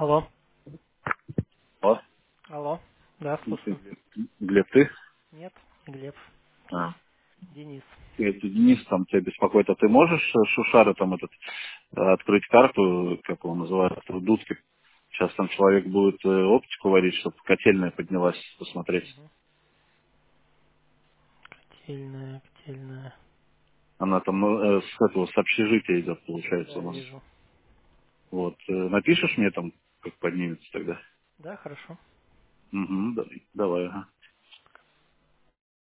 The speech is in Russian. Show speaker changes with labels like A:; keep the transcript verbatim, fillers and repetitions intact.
A: Алло.
B: О,
A: Алло. Да,
B: ты,
A: слушаю.
B: Глеб, Глеб, ты?
A: Нет, Глеб.
B: А,
A: Денис.
B: это Денис там тебя беспокоит, а ты можешь э, Шушара там этот э, открыть карту, как его называют, в Дудке? Сейчас там человек будет э, оптику варить, чтобы котельная поднялась, посмотреть.
A: Угу. Котельная, котельная.
B: Она там ну, э, с этого, с общежития идет, получается,
A: Да,
B: у нас.
A: вижу.
B: Вот. э, Напишешь мне там, как поднимется тогда?
A: Да, хорошо.
B: Угу, давай, давай, ага.